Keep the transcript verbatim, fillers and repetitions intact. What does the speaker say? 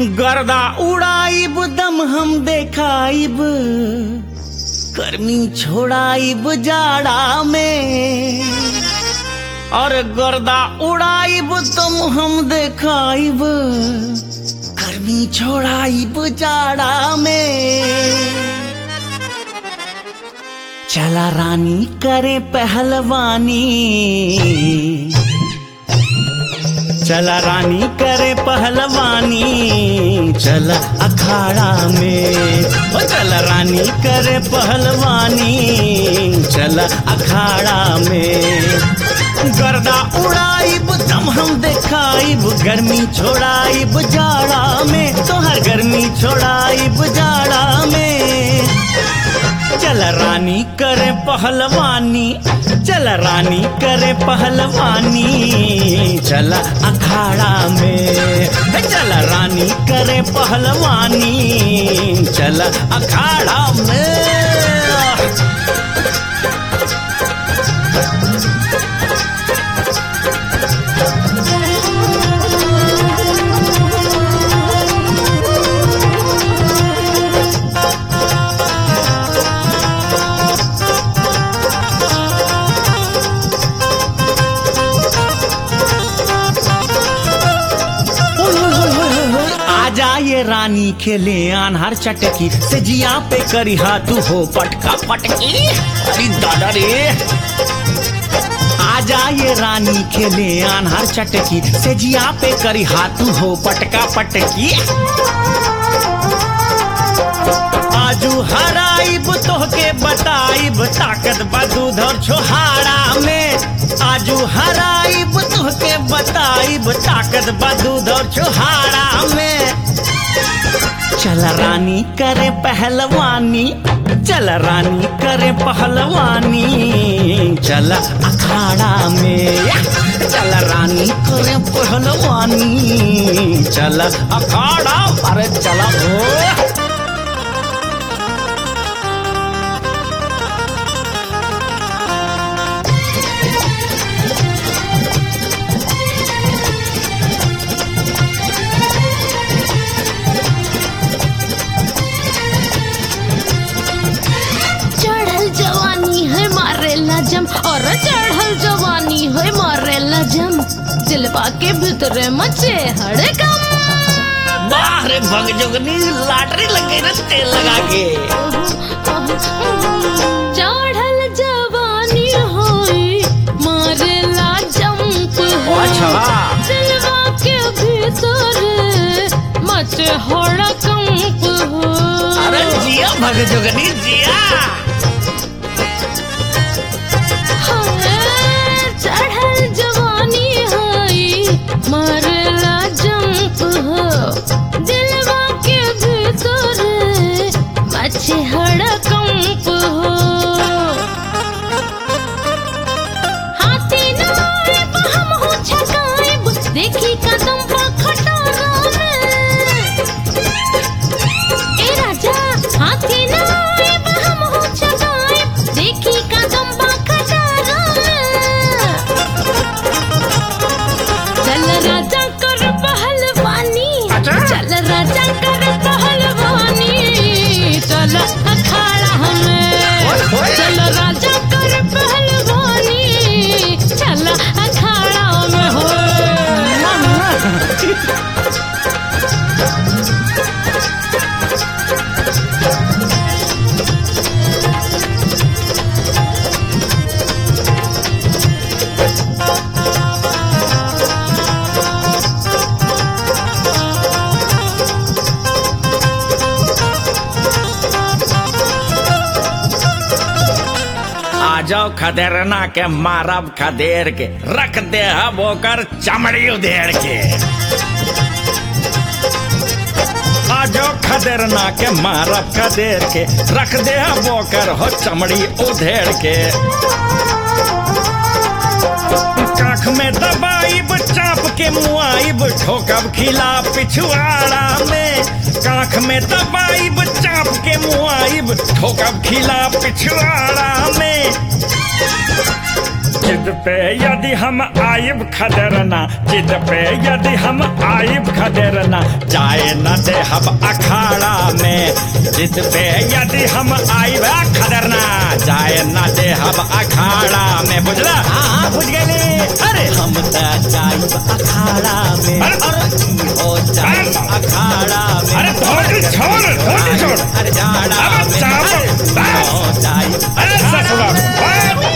गर्दा उड़ाइब दम हम देखाइब, गर्मी छोड़ाइब जाड़ा में। और गर्दा उड़ाइब दम हम देखाइब, गर्मी छोड़ाइब जाड़ा में। चला रानी करे पहलवानी, चला रानी करे पहलवानी, चला अखाड़ा में। ओ चला रानी करे पहलवानी, चला अखाड़ा में। गर्दा उड़ाइब दम हम देखाइब, गर्मी छोड़ाइब जाड़ा में। तोहर गर्मी छोड़ाइब जाड़ा में। चल रानी करे पहलवानी, चल रानी करे पहलवानी, चल अखाड़ा में। चल रानी करे पहलवानी, चल अखाड़ा में। ये रानी खेले आन्हर चटकी से, जिया पे करी हाथू हो पटका पटकी। अरे दादा रे, आजा ये रानी खेले आन्हर चटकी से, जिया पे करी हाथू हो पटका पटकी। आजू हराइब तोहके बताइब, ताकत बा दूध और छोहाड़ा में। आजू हराइब तोहके बताइब, ताकत बा दूध और छोहाड़ा में। चल रानी करे पहलवानी, चल रानी करे पहलवानी, चल अखाड़ा में। चल रानी करे पहलवानी, चल अखाड़ा। अरे चला हो। और चढ़ल जवानी है मारे लजम, दिलवा के भीतरे मचे हड़कम। बाहर भग जोगनी लाटरी लगे ना तेल लगा के। चढ़ल जवानी होई मारे लजम, अच्छा दिलवा के भीतरे मचे हड़कम। अरे जिया भग जोगनी जिया। चढ़ल जवानी है मारला जंप हो, दिलवा के भीतर मचे हड़कंप हो। हाथी नाइब हम हो छकाइब, देखी कदम पर खटारा में। ए राजा हाथी नाइब हम हो छकाइब, देखी कदम पर चल राजा कर पहलवानी, चल अखाड़ा में। चल राजा कर पहलवानी, चल अखाड़ा में हो। जाओ खदेरना के मारब खदेर के, रख दे हब ओकर चमड़ी उधेड़ के। आजो खदेरना के मारब खदेर के, रख दे हब ओकर हो चमड़ी उधेड़ के। काख में दबाइब चाप के मुआइब, ठोकब खिला पिछुआड़ा में। काख में दबाइब चाप के मुआइब, ठोकब खिला पिछुआड़ा में। जिद पे यदि हम आइब खदेरना, जिद पे यदि हम आइब खदेरना, जाए न दे हम अखाड़ा में। जिद पे यदि हम आइब खदेरना, जाए न दे हम अखाड़ा में। बुझला? हाँ बुझ गए। अरे हम तो जाइब अखाड़ा में, अरे हो जाइब अखाड़ा में। अरे धोती छोड़, धोती छोड़। अरे जाड़ा अब में चाप, हो जाइब अरे ससुरा